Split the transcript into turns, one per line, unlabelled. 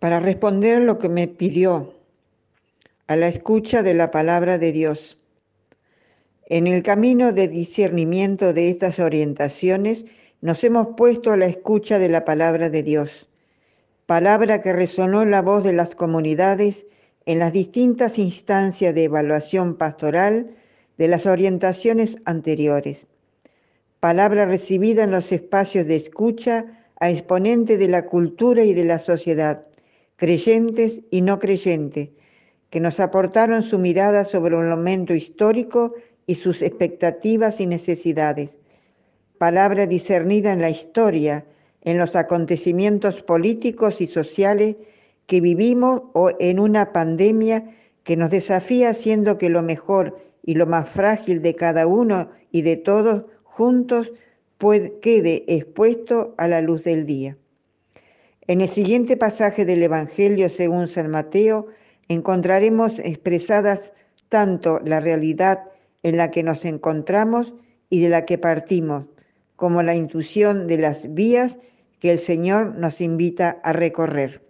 para responder lo que me pidió a la escucha de la palabra de Dios. En el camino de discernimiento de estas orientaciones, nos hemos puesto a la escucha de la palabra de Dios, palabra que resonó en la voz de las comunidades en las distintas instancias de evaluación pastoral de las orientaciones anteriores. Palabra recibida en los espacios de escucha a exponentes de la cultura y de la sociedad, creyentes y no creyentes, que nos aportaron su mirada sobre un momento histórico y sus expectativas y necesidades. Palabra discernida en la historia, en los acontecimientos políticos y sociales que vivimos o en una pandemia que nos desafía haciendo que lo mejor y lo más frágil de cada uno y de todos juntos quede expuesto a la luz del día. En el siguiente pasaje del Evangelio según San Mateo encontraremos expresadas tanto la realidad en la que nos encontramos y de la que partimos, como la intuición de las vías que el Señor nos invita a recorrer.